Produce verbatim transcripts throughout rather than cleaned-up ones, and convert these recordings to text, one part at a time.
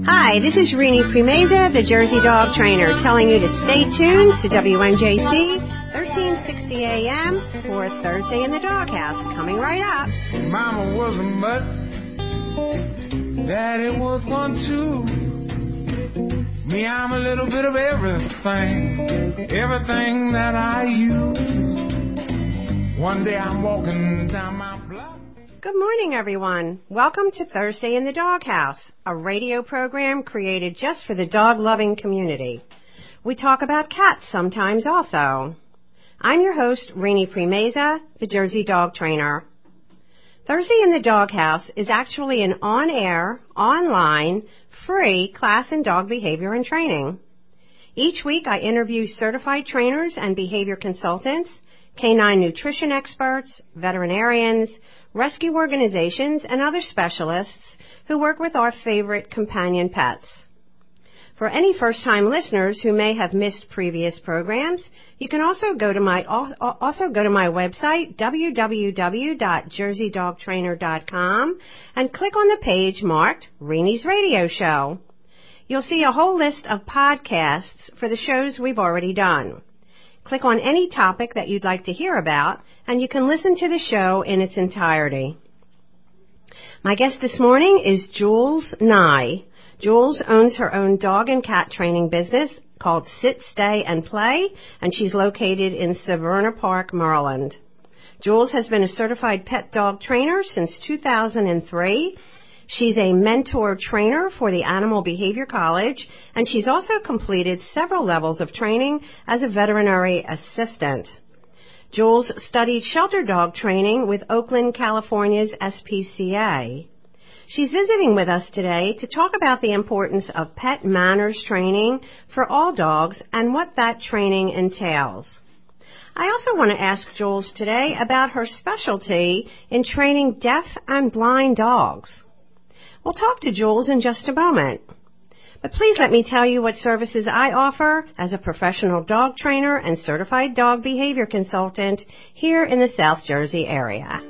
Hi, this is Rini Primeza, the Jersey Dog Trainer, telling you to stay tuned to W N J C thirteen sixty A M for Thursday in the Doghouse. Coming right up. Mama was a mutt, Daddy was one too. Me, I'm a little bit of everything, everything that I use. One day I'm walking down my block. Good morning, everyone. Welcome to Thursday in the Doghouse, a radio program created just for the dog-loving community. We talk about cats sometimes also. I'm your host, Rini Primeza, the Jersey Dog Trainer. Thursday in the Doghouse is actually an on-air, online, free class in dog behavior and training. Each week I interview certified trainers and behavior consultants, canine nutrition experts, veterinarians, rescue organizations, and other specialists who work with our favorite companion pets. For any first-time listeners who may have missed previous programs, you can also go to my also go to my website, w w w dot jersey dog trainer dot com, and click on the page marked Rini's Radio Show. You'll see a whole list of podcasts for the shows we've already done. Click on any topic that you'd like to hear about, and you can listen to the show in its entirety. My guest this morning is Jules Nye. Jules owns her own dog and cat training business called Sit, Stay, and Play, and she's located in Severna Park, Maryland. Jules has been a certified pet dog trainer since two thousand three. She's a mentor trainer for the Animal Behavior College, and she's also completed several levels of training as a veterinary assistant. Jules studied shelter dog training with Oakland, California's S P C A. She's visiting with us today to talk about the importance of pet manners training for all dogs and what that training entails. I also want to ask Jules today about her specialty in training deaf and blind dogs. We'll talk to Jules in just a moment. But please let me tell you what services I offer as a professional dog trainer and certified dog behavior consultant here in the South Jersey area.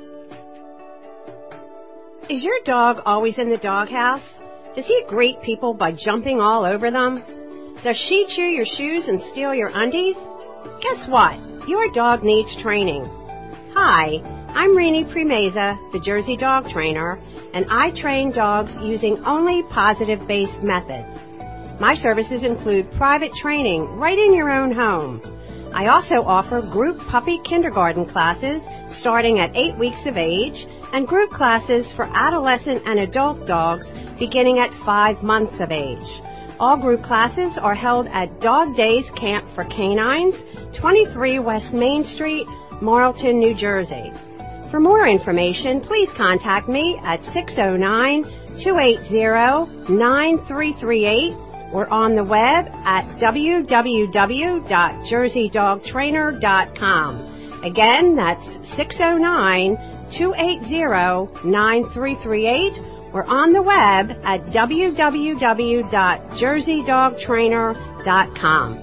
Is your dog always in the doghouse? Does he greet people by jumping all over them? Does she chew your shoes and steal your undies? Guess what? Your dog needs training. Hi, I'm Rini Primeza, the Jersey Dog Trainer, and I train dogs using only positive-based methods. My services include private training right in your own home. I also offer group puppy kindergarten classes starting at eight weeks of age and group classes for adolescent and adult dogs beginning at five months of age. All group classes are held at Dog Days Camp for Canines, twenty-three West Main Street, Marlton, New Jersey. For more information, please contact me at six oh nine, two eight zero, nine three three eight or on the web at w w w dot jersey dog trainer dot com. Again, that's six oh nine, two eight zero, nine three three eight or on the web at w w w dot jersey dog trainer dot com.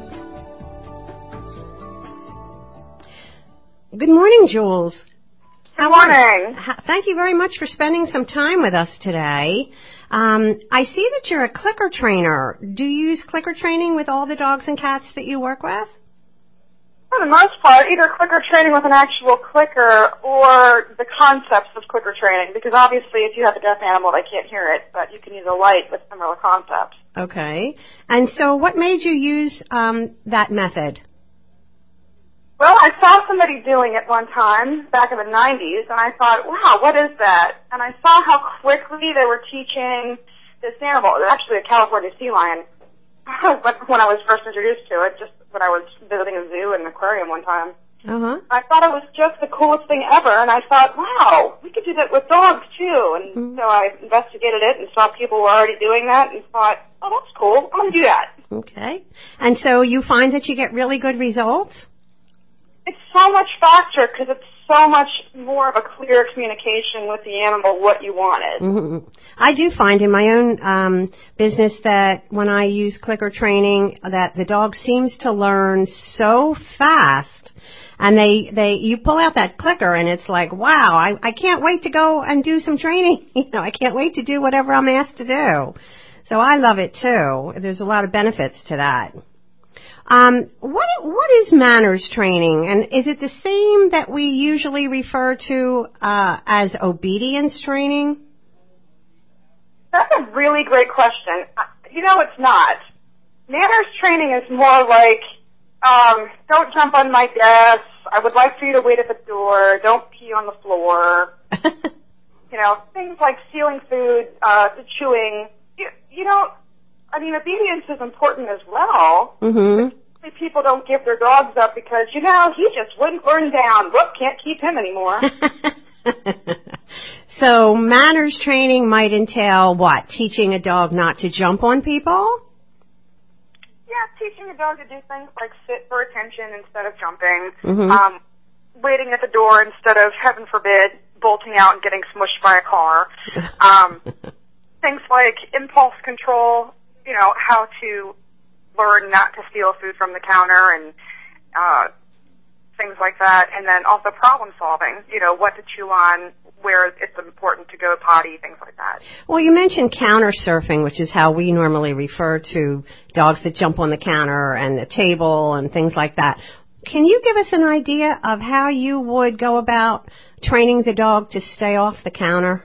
Good morning, Jules. Good morning. Thank you very much for spending some time with us today. Um, I see that you're a clicker trainer. Do you use clicker training with all the dogs and cats that you work with? For the most part, either clicker training with an actual clicker or the concepts of clicker training, because obviously if you have a deaf animal, they can't hear it, but you can use a light with similar concepts. Okay. And so what made you use um, that method? Well, I saw somebody doing it one time back in the nineties, and I thought, wow, what is that? And I saw how quickly they were teaching this animal. It was actually a California sea lion when I was first introduced to it, just when I was visiting a zoo and an aquarium one time. Uh-huh. I thought it was just the coolest thing ever, and I thought, wow, we could do that with dogs, too. And mm-hmm. so I investigated it and saw people were already doing that and thought, oh, that's cool. I'm going to do that. Okay. And so you find that you get really good results? It's so much faster because it's so much more of a clear communication with the animal what you wanted. Mm-hmm. I do find in my own um, business that when I use clicker training that the dog seems to learn so fast. And they, they, you pull out that clicker and it's like, wow, I, I can't wait to go and do some training. You know, I can't wait to do whatever I'm asked to do. So I love it too. There's a lot of benefits to that. Um, what what is manners training, and is it the same that we usually refer to uh, as obedience training? That's a really great question. You know, it's not. Manners training is more like, um, don't jump on my desk. I would like for you to wait at the door. Don't pee on the floor. You know, things like stealing food, uh, to chewing. You, you don't, I mean, obedience is important as well. Mm-hmm. People don't give their dogs up because, you know, he just wouldn't burn down. Whoop, can't keep him anymore. So manners training might entail what? Teaching a dog not to jump on people? Yeah, teaching a dog to do things like sit for attention instead of jumping. Mm-hmm. Um, waiting at the door instead of, heaven forbid, bolting out and getting smushed by a car. Um, things like impulse control, you know, how to learn not to steal food from the counter and uh, things like that. And then also problem solving, you know, what to chew on, where it's important to go potty, things like that. Well, you mentioned counter surfing, which is how we normally refer to dogs that jump on the counter and the table and things like that. Can you give us an idea of how you would go about training the dog to stay off the counter?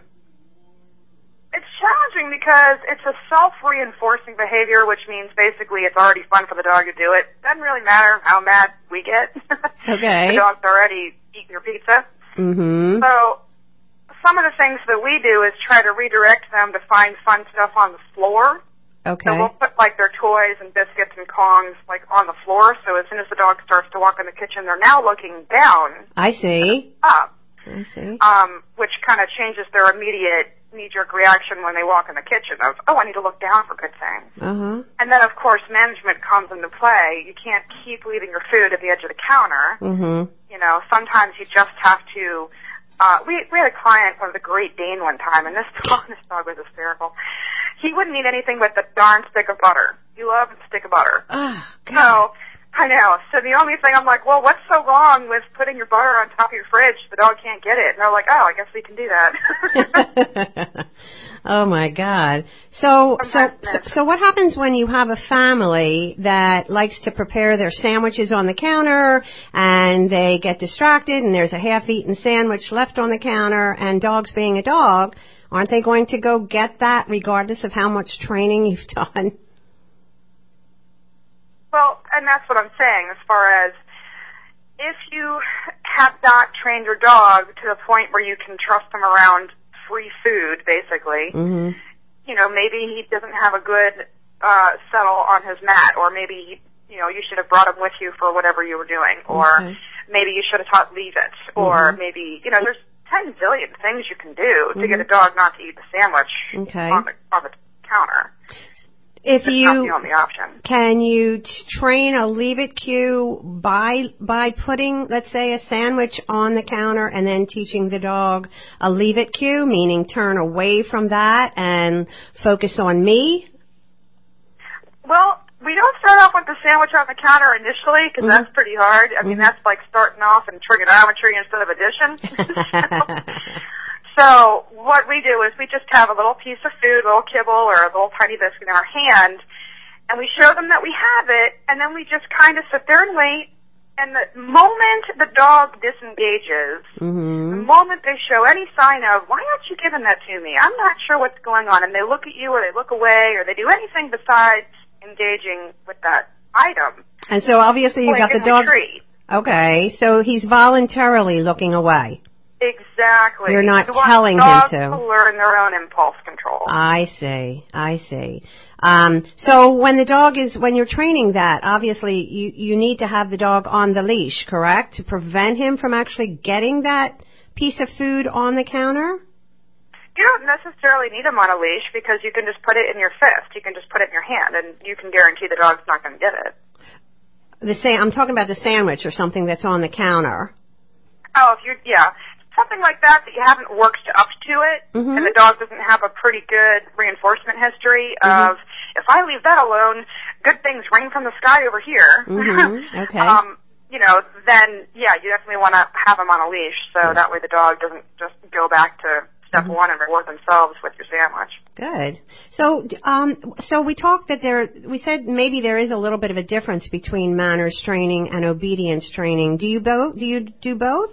It's challenging because it's a self-reinforcing behavior, which means basically it's already fun for the dog to do it. Doesn't really matter how mad we get. Okay. The dog's already eating your pizza. Mm-hmm. So some of the things that we do is try to redirect them to find fun stuff on the floor. Okay. So we'll put like their toys and biscuits and Kongs like on the floor. So as soon as the dog starts to walk in the kitchen, they're now looking down. I see. Up. I see. Um, which kind of changes their immediate knee-jerk reaction when they walk in the kitchen of, oh, I need to look down for good things. Uh-huh. And then, of course, management comes into play. You can't keep leaving your food at the edge of the counter. Mm-hmm. You know, sometimes you just have to. Uh, we we had a client with a Great Dane one time, and this dog, this dog was hysterical. He wouldn't eat anything but the darn stick of butter. He loved a stick of butter. Oh, God. So, I know. So the only thing, I'm like, well, what's so wrong with putting your butter on top of your fridge? The dog can't get it. And they're like, oh, I guess we can do that. Oh, my God. So, so, so, so what happens when you have a family that likes to prepare their sandwiches on the counter and they get distracted and there's a half-eaten sandwich left on the counter, and dogs being a dog, aren't they going to go get that regardless of how much training you've done? Well, and that's what I'm saying as far as if you have not trained your dog to the point where you can trust them around free food, basically, Mm-hmm. you know, maybe he doesn't have a good uh, settle on his mat, or maybe, you know, you should have brought him with you for whatever you were doing, or Okay. maybe you should have taught leave it, or Mm-hmm. maybe, you know, there's ten zillion things you can do to Mm-hmm. get a dog not to eat the sandwich Okay. on the on the counter. If It's you not the only option. Can you t- train a leave it cue by by putting, let's say, a sandwich on the counter and then teaching the dog a leave it cue, meaning turn away from that and focus on me? Well, we don't start off with the sandwich on the counter initially because Mm-hmm. that's pretty hard. I mean, Mm-hmm. that's like starting off in trigonometry instead of addition. So what we do is we just have a little piece of food, a little kibble, or a little tiny biscuit in our hand, and we show them that we have it, and then we just kind of sit there and wait. And the moment the dog disengages, Mm-hmm. the moment they show any sign of, why aren't you giving that to me? I'm not sure what's going on, and they look at you or they look away or they do anything besides engaging with that item. And so obviously you've got the dog. Retreat. Okay, so he's voluntarily looking away. Exactly. You're not You want telling him dogs to. to learn their own impulse control. I see. I see. Um, so when the dog is, when you're training that, obviously you, you need to have the dog on the leash, correct? To prevent him from actually getting that piece of food on the counter? You don't necessarily need him on a leash because you can just put it in your fist. You can just put it in your hand, and you can guarantee the dog's not going to get it. The sa- I'm talking about the sandwich or something that's on the counter. Oh, if you yeah, something like that that you haven't worked up to it, Mm-hmm. and the dog doesn't have a pretty good reinforcement history Mm-hmm. of, if I leave that alone, good things rain from the sky over here. Mm-hmm. Okay. um, you know, then, yeah, you definitely want to have him on a leash so that way the dog doesn't just go back to step Mm-hmm. one and reward themselves with your sandwich. Good. So, um, so we talked that there, we said maybe there is a little bit of a difference between manners training and obedience training. Do you both, do you do both?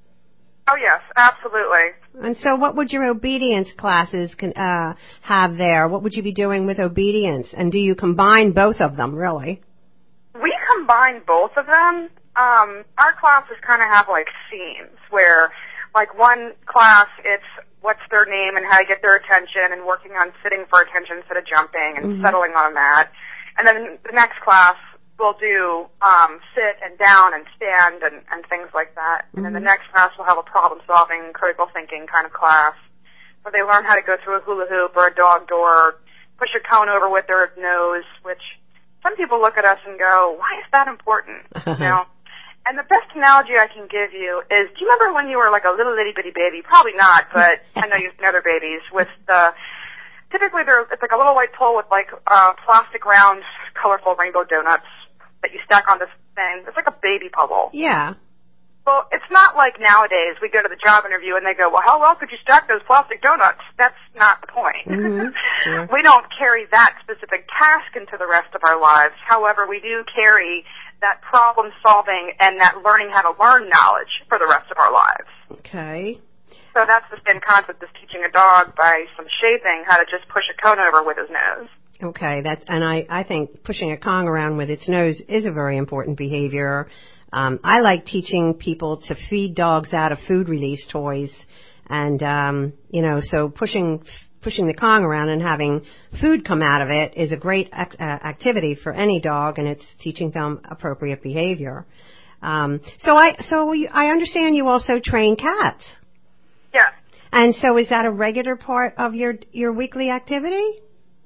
Oh yes, absolutely. And so what would your obedience classes can, uh, have there? What would you be doing with obedience? And do you combine both of them, really? We combine both of them. Um, our classes kind of have like themes where, like one class, it's what's their name and how to get their attention and working on sitting for attention instead of jumping and Mm-hmm. settling on a mat. And then the next class we'll do um, sit and down and stand and, and things like that. Mm-hmm. And then the next class we'll have a problem-solving, critical thinking kind of class where they learn how to go through a hula hoop or a dog door, push a cone over with their nose, which some people look at us and go, why is that important? You know? And the best analogy I can give you is, do you remember when you were like a little itty bitty baby? Probably not, but I know you've seen other babies with the, typically they're, it's like a little white pole with like uh, plastic round, colorful rainbow donuts that you stack on this thing. It's like a baby bubble. Yeah. Well, it's not like nowadays we go to the job interview and they go, well, how well could you stack those plastic donuts? That's not the point. Mm-hmm. Sure. We don't carry that specific task into the rest of our lives. However, we do carry that problem solving and that learning how to learn knowledge for the rest of our lives. Okay. So that's the same concept as teaching a dog by some shaping how to just push a cone over with his nose. Okay, that's, and I, I think pushing a Kong around with its nose is a very important behavior. Um, I like teaching people to feed dogs out of food release toys, and um, you know, so pushing pushing the Kong around and having food come out of it is a great ac- uh, activity for any dog, and it's teaching them appropriate behavior. Um, so I so you, I understand you also train cats. Yes. And so is that a regular part of your your weekly activity?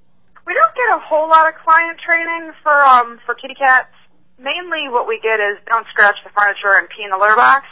We don't get a whole lot of client training for um for kitty cats. Mainly what we get is don't scratch the furniture and pee in the litter box.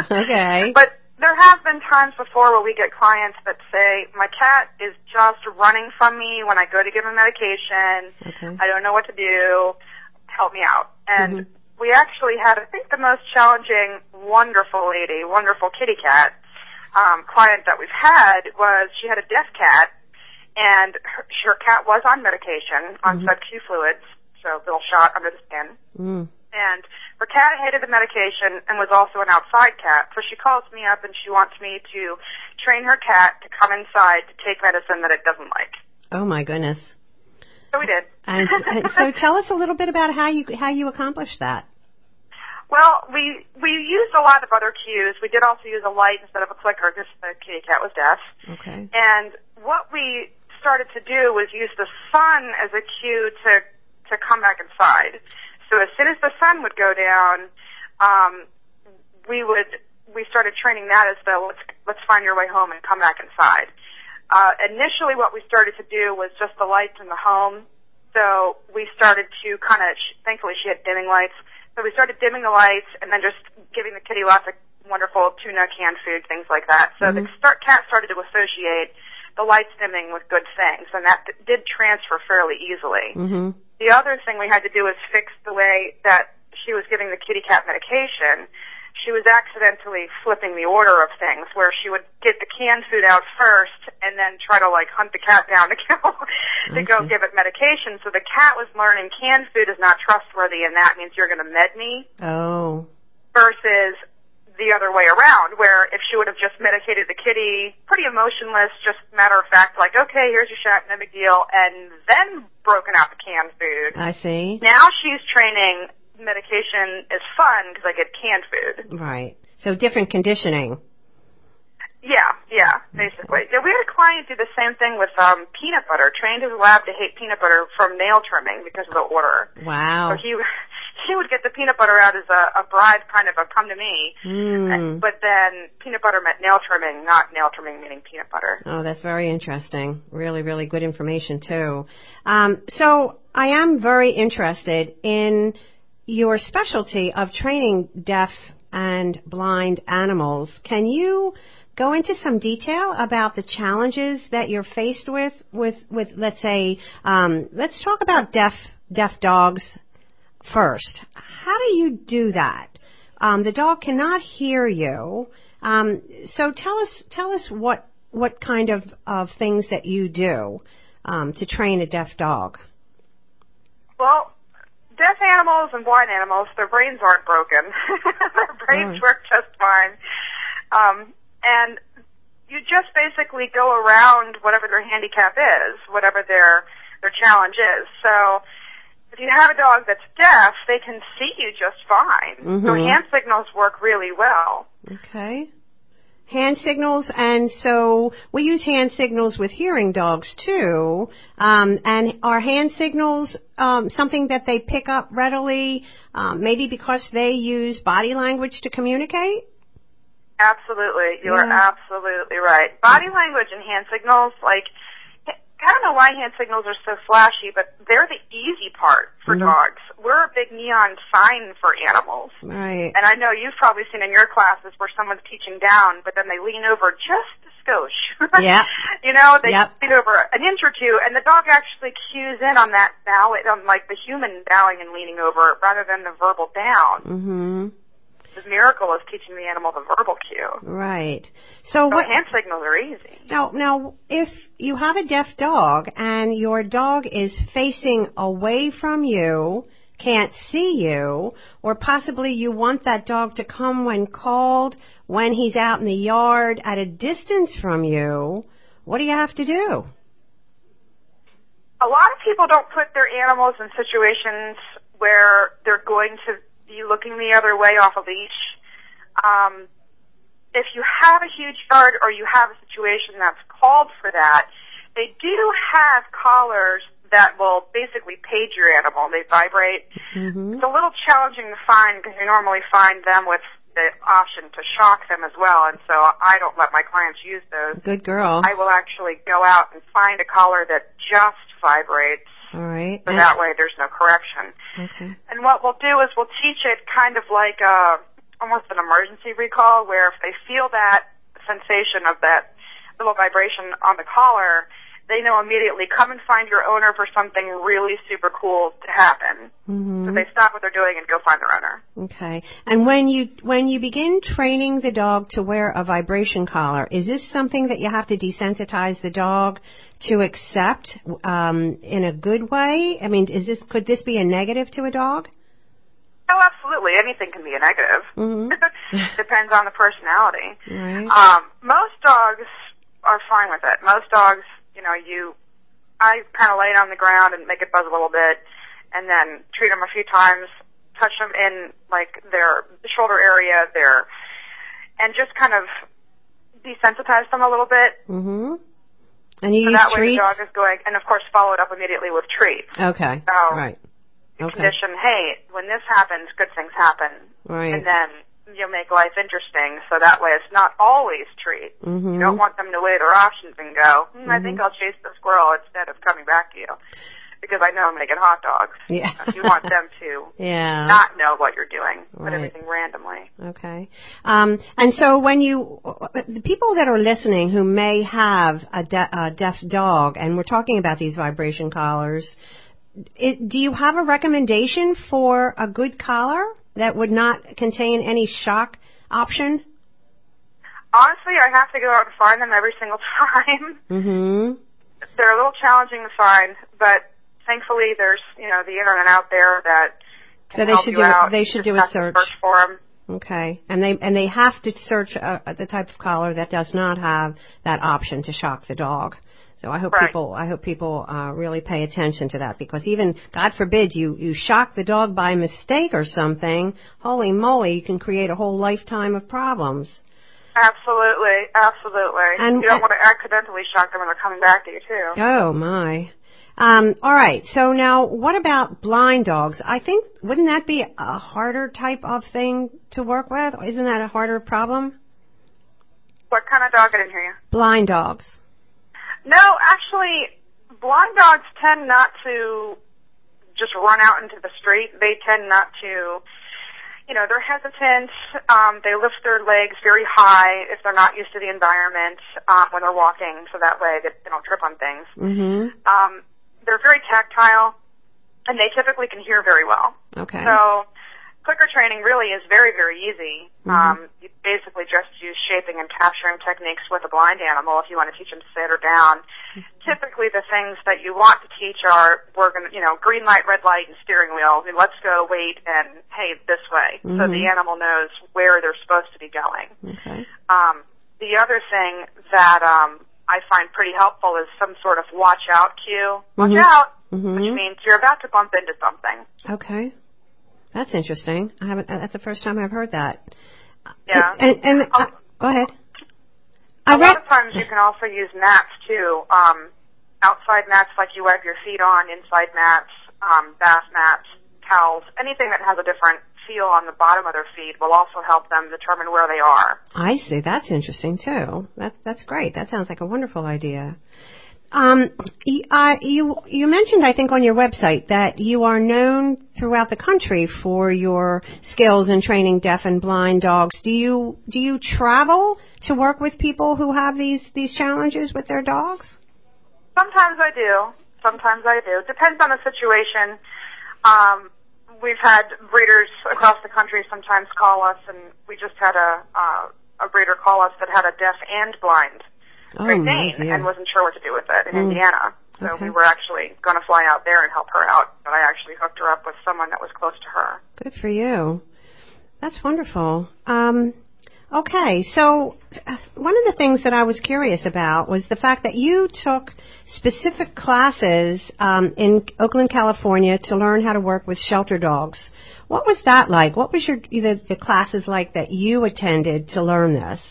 Okay. But there have been times before where we get clients that say, my cat is just running from me when I go to give him medication. Okay. I don't know what to do. Help me out. And Mm-hmm. we actually had, I think, the most challenging, wonderful lady, wonderful kitty cat um, client that we've had was she had a deaf cat. And her, her cat was on medication, on Mm-hmm. sub-Q fluids, so a little shot under the skin. Mm. And her cat hated the medication and was also an outside cat. So she calls me up and she wants me to train her cat to come inside to take medicine that it doesn't like. Oh my goodness. So we did. And, and so tell us a little bit about how you how you accomplished that. Well, we we used a lot of other cues. We did also use a light instead of a clicker because the kitty cat was deaf. Okay. And what we started to do was use the sun as a cue to to come back inside. So as soon as the sun would go down, um, we would we started training that as the let's let's find your way home and come back inside. Uh, initially, what we started to do was just the lights in the home. So we started to kind of, thankfully she had dimming lights. So we started dimming the lights and then just giving the kitty lots of wonderful tuna, canned food, things like that. So Mm-hmm. the start, cat started to associate the lights dimming with good things, and that d- did transfer fairly easily. Mm-hmm. The other thing we had to do was fix the way that she was giving the kitty cat medication. She was accidentally flipping the order of things, where she would get the canned food out first and then try to like hunt the cat down to go to go give it medication. So the cat was learning canned food is not trustworthy, and that means you're going to med me. Oh. Versus the other way around, where if she would have just medicated the kitty, pretty emotionless, just matter of fact, like, okay, here's your shot, no big deal, and then broken out the canned food. I see. Now she's training medication is fun because I get canned food. Right. So different conditioning. Yeah, yeah, basically. Yeah, we had a client do the same thing with um peanut butter, trained his lab to hate peanut butter from nail trimming because of the order. Wow. So he he would get the peanut butter out as a, a bribe, kind of a come to me. Mm. But then peanut butter meant nail trimming, not nail trimming meaning peanut butter. Oh, that's very interesting. Really, really good information too. Um, so I am very interested in your specialty of training deaf and blind animals. Can you go into some detail about the challenges that you're faced with, with, with let's say, um, let's talk about deaf, deaf dogs first. How do you do that? Um, the dog cannot hear you. Um, so tell us, tell us what, what kind of, of things that you do um, to train a deaf dog? Well, deaf animals and blind animals, their brains aren't broken. Their brains Oh. work just fine. Um, and you just basically go around whatever their handicap is, whatever their their challenge is. So if you have a dog that's deaf, they can see you just fine. Mm-hmm. So hand signals work really well. Okay. Hand signals, and so we use hand signals with hearing dogs too. Um, and are hand signals um, something that they pick up readily, um, maybe because they use body language to communicate? Absolutely. You are Yeah. absolutely right. Body language and hand signals, like, I don't know why hand signals are so flashy, but they're the easy part for Mhm. dogs. We're a big neon sign for animals. Right. And I know you've probably seen in your classes where someone's teaching down, but then they lean over just a skosh. Yeah. You know, they Yep. lean over an inch or two, and the dog actually cues in on that bow, on like the human bowing and leaning over rather than the verbal down. Mm-hmm. The miracle is teaching the animal the verbal cue. Right. So So what? hand signals are easy. Now, now, if you have a deaf dog and your dog is facing away from you, can't see you, or possibly you want that dog to come when called, when he's out in the yard at a distance from you, what do you have to do? A lot of people don't put their animals in situations where they're going to be looking the other way off a leash. Um, if you have a huge yard or you have a situation that's called for that, they do have collars that will basically page your animal. They vibrate. Mm-hmm. It's a little challenging to find because you normally find them with the option to shock them as well, and so I don't let my clients use those. Good girl. I will actually go out and find a collar that just vibrates. All right. So And- that way there's no correction. Okay. And what we'll do is we'll teach it kind of like a, almost an emergency recall, where if they feel that sensation of that little vibration on the collar, they know immediately, come and find your owner for something really super cool to happen. Mm-hmm. So they stop what they're doing and go find their owner. Okay. And when you when you begin training the dog to wear a vibration collar, is this something that you have to desensitize the dog to accept um, in a good way? I mean, is this could this be a negative to a dog? Oh, absolutely. Anything can be a negative. Mm-hmm. Depends on the personality. Right. Um, most dogs are fine with it. Most dogs, you know, you, I kind of lay it on the ground and make it buzz a little bit, and then treat them a few times, touch them in like their shoulder area, their, and just kind of desensitize them a little bit. Mm-hmm. And you So use that way treats? the dog is going, and of course follow it up immediately with treats. Okay. So Right. Okay. condition, hey, when this happens, good things happen. Right. And then you'll make life interesting, so that way it's not always treat. Mm-hmm. You don't want them to weigh their options and go, hmm, I think Mhm. I'll chase the squirrel instead of coming back to you, because I know I'm making hot dogs. Yeah. You want them to Yeah. not know what you're doing, but Right. everything randomly. Okay. Um, and so when you, the people that are listening who may have a, de- a deaf dog, and we're talking about these vibration collars, it, do you have a recommendation for a good collar that would not contain any shock option? Honestly, I have to go out and find them every single time. Mm-hmm. They're a little challenging to find, but thankfully there's, you know, the internet out there that can So they help should you do out. they should You do just a have search. to search for them. Okay. And they and they have to search uh, the type of collar that does not have that option to shock the dog. So I hope Right. people I hope people uh, really pay attention to that, because even God forbid you you shock the dog by mistake or something, holy moly, you can create a whole lifetime of problems. Absolutely, absolutely. And- you don't want to accidentally shock them when they're coming back to you, too. Oh my. Um, all right. So now, what about blind dogs? I think wouldn't that be a harder type of thing to work with? Isn't that a harder problem? What kind of dog? I didn't hear you. Blind dogs. No, actually, blind dogs tend not to just run out into the street. They tend not to, you know, they're hesitant. Um, they lift their legs very high if they're not used to the environment um, when they're walking, so that way they, they don't trip on things. Mm-hmm. Um, they're very tactile, and they typically can hear very well. Okay. So clicker training really is very, very easy. Mm-hmm. Um, you basically just use shaping and capturing techniques with a blind animal if you want to teach them to sit or down. Mm-hmm. Typically the things that you want to teach are, we're going to, you know, green light, red light, and steering wheel. I mean, let's go, wait, and hey, this way. Mm-hmm. So the animal knows where they're supposed to be going. Okay. Um, the other thing that um, I find pretty helpful is some sort of watch out cue. Watch mm-hmm. out, mm-hmm. which means you're about to bump into something. Okay. That's interesting. I haven't. That's the first time I've heard that. Yeah. And, and, and um, uh, go ahead. A lot of times you can also use mats too. Um, outside mats like you wipe your feet on, inside mats, um, bath mats, towels, anything that has a different feel on the bottom of their feet will also help them determine where they are. I see. That's interesting too. That's that's great. That sounds like a wonderful idea. Um, uh, you you mentioned, I think, on your website that you are known throughout the country for your skills in training deaf and blind dogs. Do you do you travel to work with people who have these these challenges with their dogs? Sometimes I do. Sometimes I do. Depends on the situation. Um, we've had breeders across the country sometimes call us, and we just had a uh, a breeder call us that had a deaf and blind Oh, Great Dane and wasn't sure what to do with it in mm. Indiana. So okay. we were actually going to fly out there and help her out, but I actually hooked her up with someone that was close to her. Good for you. That's wonderful. Um, okay, so one of the things that I was curious about was the fact that you took specific classes um, in Oakland, California to learn how to work with shelter dogs. What was that like? What was your the, the classes like that you attended to learn this?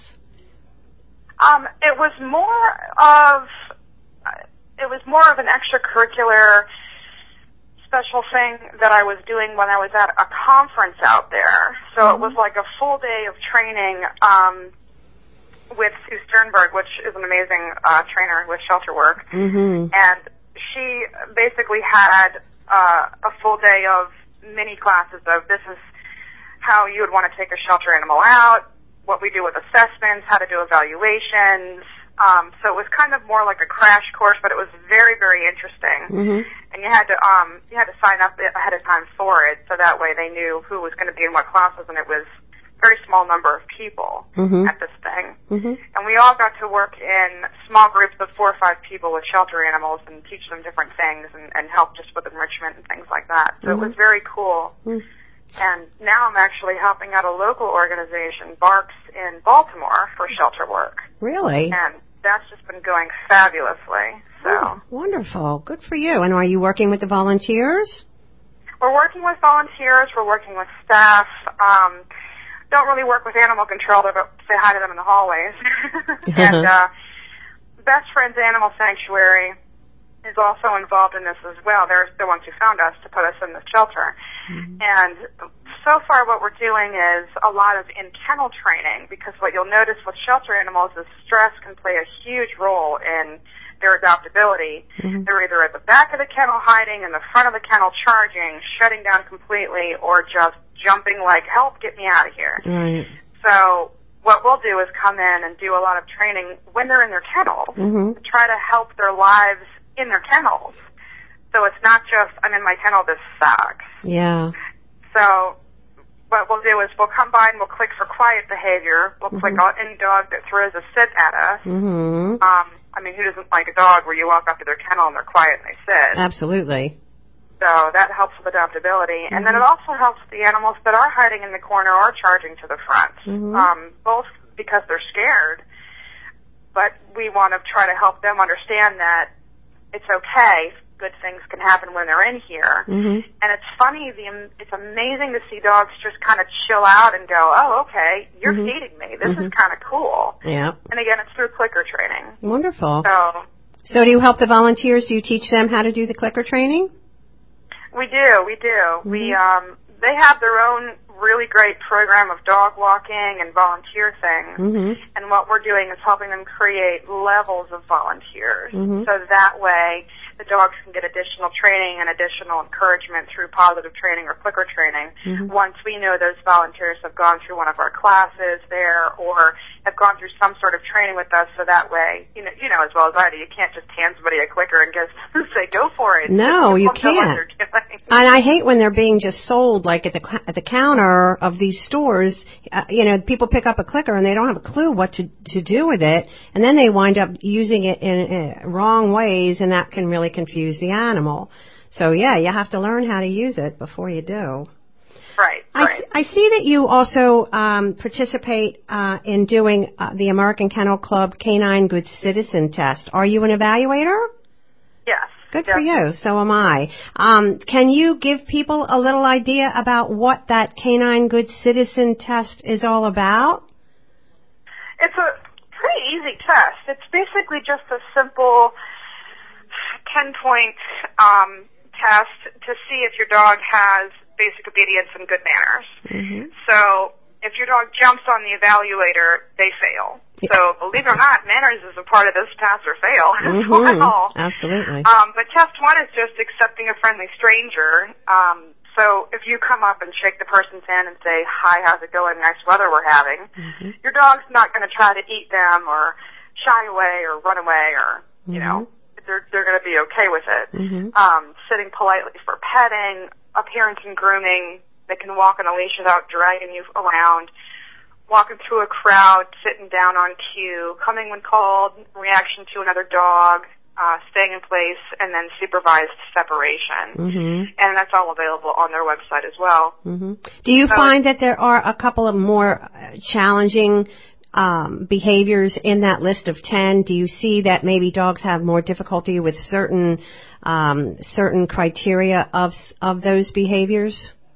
Um, it was more of, it was more of an extracurricular special thing that I was doing when I was at a conference out there. So mm-hmm. it was like a full day of training, um, with Sue Sternberg, which is an amazing, uh, trainer with shelter work. Mm-hmm. And she basically had, uh, a full day of mini classes of this is how you would want to take a shelter animal out, what we do with assessments, how to do evaluations. Um, so it was kind of more like a crash course, but it was very, very interesting. Mm-hmm. And you had to um, you had to sign up ahead of time for it, so that way they knew who was going to be in what classes, and it was a very small number of people mm-hmm. at this thing. Mm-hmm. And we all got to work in small groups of four or five people with shelter animals and teach them different things and, and help just with enrichment and things like that. So mm-hmm. it was very cool. Mm-hmm. And now I'm actually helping out a local organization, Barks, in Baltimore for shelter work. Really? And that's just been going fabulously. So oh, wonderful. Good for you. And are you working with the volunteers? We're working with volunteers. We're working with staff. Um, don't really work with animal control, but say hi to them in the hallways. and uh, Best Friends Animal Sanctuary is also involved in this as well. They're the ones who found us to put us in the shelter. Mm-hmm. And so far what we're doing is a lot of in-kennel training, because what you'll notice with shelter animals is stress can play a huge role in their adaptability. Mm-hmm. They're either at the back of the kennel hiding, in the front of the kennel charging, shutting down completely, or just jumping like, help, get me out of here. Right. So what we'll do is come in and do a lot of training when they're in their kennels mm-hmm. to try to help their lives in their kennels. So it's not just, I'm in my kennel, this sucks. Yeah. So what we'll do is we'll come by and we'll click for quiet behavior. We'll mm-hmm. click on any dog that throws a sit at us. Mm-hmm. Um, I mean, who doesn't like a dog where you walk up to their kennel and they're quiet and they sit? Absolutely. So that helps with adaptability. Mm-hmm. And then it also helps the animals that are hiding in the corner or charging to the front, mm-hmm. um, both because they're scared, but we want to try to help them understand that it's okay. Good things can happen when they're in here. Mm-hmm. And it's funny, the, it's amazing to see dogs just kind of chill out and go, oh, okay, you're mm-hmm. feeding me. This mm-hmm. is kind of cool. Yeah. And again, it's through clicker training. Wonderful. So, so do you help the volunteers? Do you teach them how to do the clicker training? We do, we do. Mm-hmm. We, um, they have their own really great program of dog walking and volunteer things. Mm-hmm. And what we're doing is helping them create levels of volunteers. Mm-hmm. So that way the dogs can get additional training and additional encouragement through positive training or clicker training. Mm-hmm. Once we know those volunteers have gone through one of our classes there or have gone through some sort of training with us, so that way, you know, you know as well as I do, you can't just hand somebody a clicker and just say, go for it. No, you Know what can't. they're doing. And I hate when they're being just sold, like at the at the counter of these stores. Uh, you know, people pick up a clicker and they don't have a clue what to to do with it, and then they wind up using it in, in wrong ways, and that can really confuse the animal. So yeah, you have to learn how to use it before you do. Right, right. I, I see that you also um, participate uh, in doing uh, the American Kennel Club Canine Good Citizen test. Are you an evaluator? Yes. Good yes. for you. So am I. Um, can you give people a little idea about what that Canine Good Citizen test is all about? It's a pretty easy test. It's basically just a simple ten-point um, test to see if your dog has basic obedience and good manners. Mm-hmm. So if your dog jumps on the evaluator, they fail. Yeah. So believe it or not, manners is a part of this pass or fail as Mm-hmm. well. Absolutely. Um, but test one is just accepting a friendly stranger. Um, so if you come up and shake the person's hand and say, "Hi, how's it going? Nice weather we're having," Mm-hmm. your dog's not going to try to eat them or shy away or run away or, you Mm-hmm. know, they're, they're going to be okay with it. Mm-hmm. Um, sitting politely for petting, appearance and grooming. They can walk on a leash without dragging you around, walking through a crowd, sitting down on cue, coming when called, reaction to another dog, uh, staying in place, and then supervised separation. Mm-hmm. And that's all available on their website as well. Mm-hmm. Do you So, find that there are a couple of more uh, challenging um, behaviors in that list of ten? Do you see that maybe dogs have more difficulty with certain um, certain criteria of of those behaviors?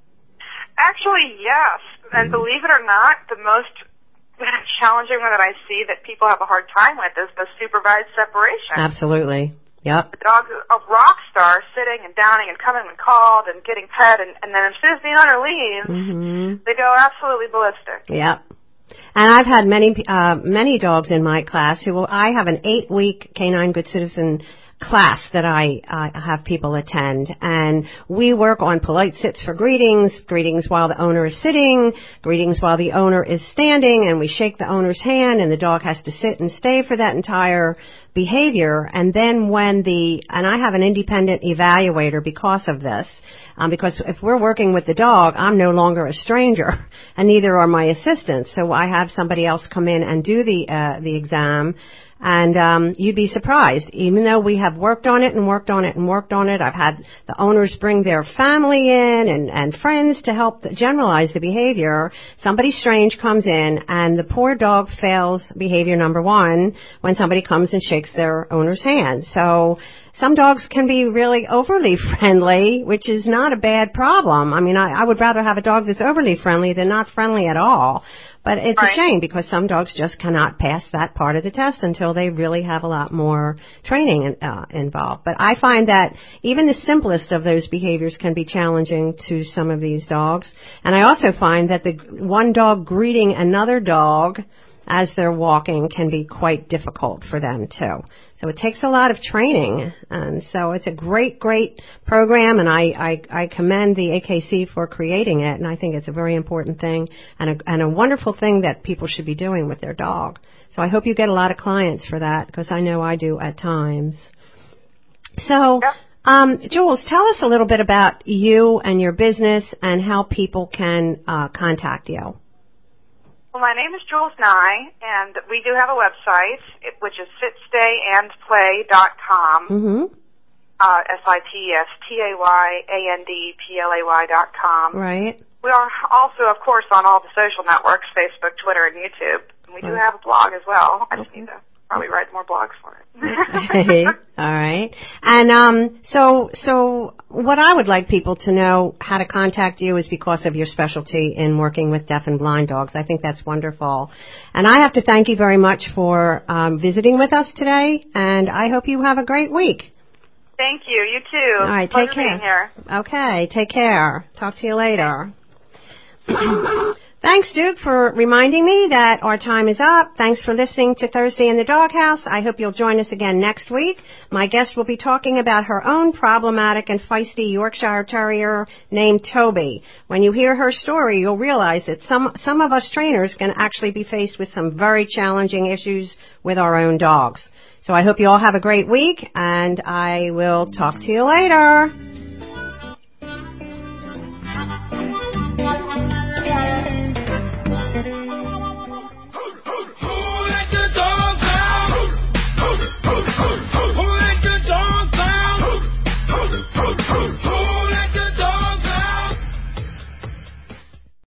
Actually, yes. And Mm-hmm. believe it or not, the most challenging one that I see that people have a hard time with is the supervised separation. Absolutely. Yep. The dog's a rock star, sitting and downing and coming when called and getting pet, and, and then as soon as the owner leaves, Mm-hmm. they go absolutely ballistic. Yep. And I've had many uh, many dogs in my class who will, I have an eight-week Canine Good Citizen class that I uh, have people attend, and we work on polite sits for greetings, greetings while the owner is sitting, greetings while the owner is standing, and we shake the owner's hand, and the dog has to sit and stay for that entire behavior. And then when the, and I have an independent evaluator because of this, um, because if we're working with the dog, I'm no longer a stranger, and neither are my assistants, so I have somebody else come in and do the uh, the exam. And um, you'd be surprised, even though we have worked on it and worked on it and worked on it, I've had the owners bring their family in and, and friends to help generalize the behavior. Somebody strange comes in, and the poor dog fails behavior number one when somebody comes and shakes their owner's hand. So some dogs can be really overly friendly, which is not a bad problem. I mean, I, I would rather have a dog that's overly friendly than not friendly at all. But it's Right. a shame because some dogs just cannot pass that part of the test until they really have a lot more training uh, involved. But I find that even the simplest of those behaviors can be challenging to some of these dogs. And I also find that the one dog greeting another dog as they're walking can be quite difficult for them too. So it takes a lot of training, and so it's a great, great program, and I, I, I commend the A K C for creating it, and I think it's a very important thing and a, and a wonderful thing that people should be doing with their dog. So I hope you get a lot of clients for that, because I know I do at times. So, Yep. um, Jules, tell us a little bit about you and your business and how people can uh, contact you. Well, my name is Jules Nye, and we do have a website, which is sit stay and play dot com. Mm-hmm. Uh, S I T S T A Y A N D P L A Y dot com. Right. We are also, of course, on all the social networks, Facebook, Twitter, and YouTube. And we do Right. have a blog as well. I just Okay. need to probably write more blogs for it. Okay. All right. And um, so, so what I would like people to know how to contact you is because of your specialty in working with deaf and blind dogs. I think that's wonderful. And I have to thank you very much for um, visiting with us today, and I hope you have a great week. Thank you. You too. All right. Pleasure Take care. being here. Okay. Take care. Talk to you later. Thanks, Duke, for reminding me that our time is up. Thanks for listening to Thursday in the Doghouse. I hope you'll join us again next week. My guest will be talking about her own problematic and feisty Yorkshire Terrier named Toby. When you hear her story, you'll realize that some, some of us trainers can actually be faced with some very challenging issues with our own dogs. So I hope you all have a great week, and I will talk to you later.